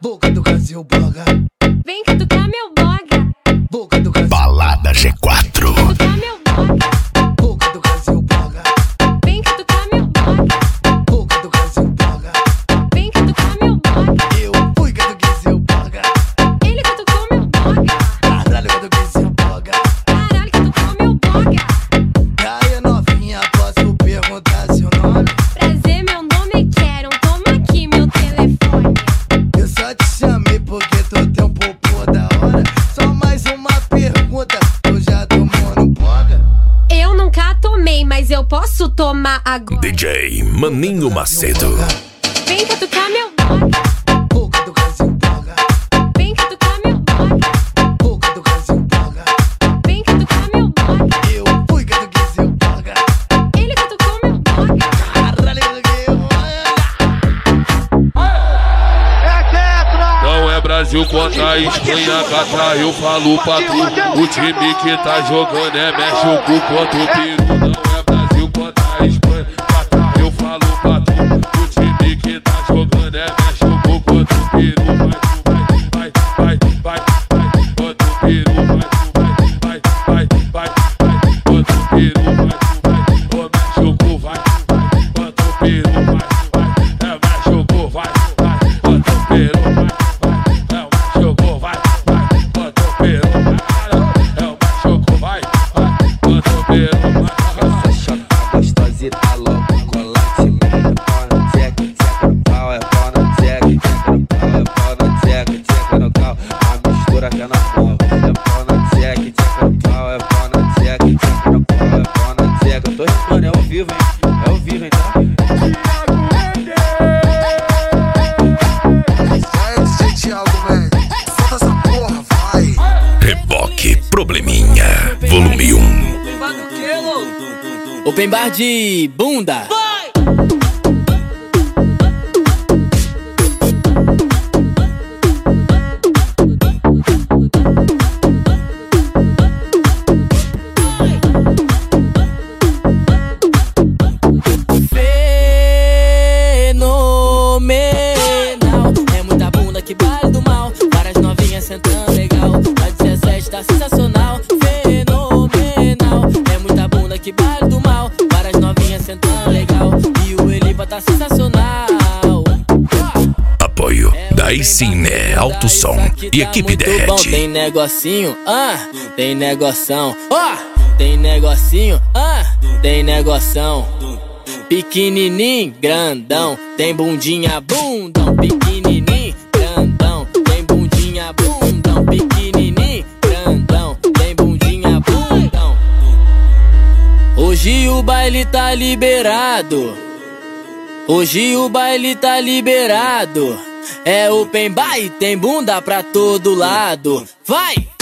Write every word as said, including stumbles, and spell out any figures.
Boca do Brasil bloga. Vem catucar meu boga. Boca do Brasil. Balada G quatro. Catucar meu boga. Boca do Brasil bloga. Vem catucar meu boga. Boca do Brasil bloga. Vem catucar meu boga. Eu fui catuquei seu bloga. Ele catucou meu boga. Caralho, catuquei seu bloga. Caralho, catucou meu boga. Aí novinha, posso perguntar seu nome? Prazer, meu nome é Quero. Toma aqui meu telefone. Eu só te chamei porque tu tem um popô da hora. Só mais uma pergunta, tu já tomou no boga? Eu nunca tomei, mas eu posso tomar agora. D J Maninho Macedo. Vem catucar meu boga. Boca do Brasil bloga. Vem catucar meu boga. Boca do Brasil bloga. Vem catucar meu boga. Eu fui catuquei seu bloga. Ele catucou meu boga. Caralho, catuquei seu bloga. Não é Brasil contra a Espanha, Catar, eu falo pra tu. O time que tá jogando é México contra o Peru. Não é Brasil contra a Espanha, Catar, eu falo pra tu. O time que tá jogando é México contra o Peru. Vai, vai, vai, vai, vai, contra o Peru. Vai, vai, vai, vai, vai, contra o Peru. Vai, o México vai, vai, contra o Peru. Vai, vai, é México vai, vai, contra o Peru. Vai. Jogou, vai, vai, bota o peru, vai, é o machuco, vai, vai, bota o peru, vai. Essa chata gostosa e tá louco, colate minha, pau na tcheca, tcheca no pau, é pau na tcheca, tcheca no pau, é pau na tcheca, tcheca no pau, a mistura que é na pau, é pau na tcheca, tcheca no pau, é pau na tcheca, tcheca no pau, é pau na tcheca. Eu tô rimando, é ao vivo, hein, é ao vivo, hein, tá? Reboque Probleminha, volume um. Open bar de bunda. Fenomenal. É muita bunda que vale do mal. Várias novinhas sentando legal. A dezessete tá sensacional. Fenomenal. É muita bunda que vale do mal. Várias novinhas sentando legal. E o Elipa tá sensacional. Apoio da Icine Alto Som e equipe Muito bom. Derrete. Tem negocinho, ah, tem negoção, ó, tem negocinho, ah, tem negoção. Pequenininho, grandão, tem bundinha, bundão. Pequenininho, grandão, tem bundinha, bundão. Pequenininho, grandão, tem bundinha, bundão. Hoje o baile tá liberado. Hoje o baile tá liberado. É open bar e tem bunda pra todo lado. Vai!